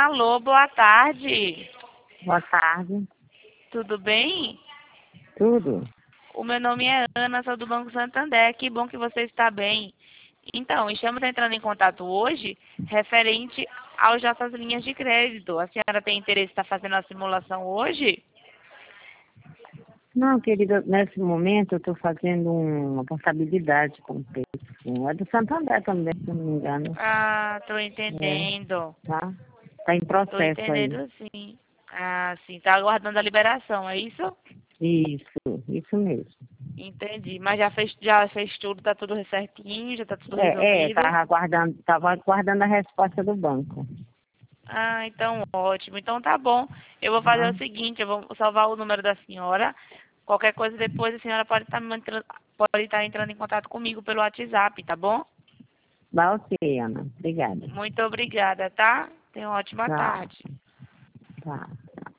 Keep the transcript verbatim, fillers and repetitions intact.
Alô, boa tarde. Boa tarde. Tudo bem? Tudo? O meu nome é Ana, sou do Banco Santander. Que bom que você está bem. Então, estamos entrando em contato hoje referente às nossas linhas de crédito. A senhora tem interesse em estar fazendo a simulação hoje? Não, querida, nesse momento eu estou fazendo uma portabilidade com o Peixinho. É do Santander também, se não me engano. Ah, estou É, entendendo. tá? Está em Estou processo aí. entendendo sim. Ah, sim. Está aguardando a liberação, é isso? Isso, isso mesmo. Entendi. Mas já fez, já fez tudo, está tudo certinho, já está tudo É, é, resolvido. estava aguardando, estava aguardando a resposta do banco. Ah, então ótimo. Então tá bom. Eu vou fazer Tá? o seguinte, eu vou salvar o número da senhora. Qualquer coisa depois a senhora pode estar me entrando, pode estar entrando em contato comigo pelo WhatsApp, tá bom? Tá ok, Ana. Obrigada. Muito obrigada, tá? Tenha uma ótima Tchau. tarde. Tá.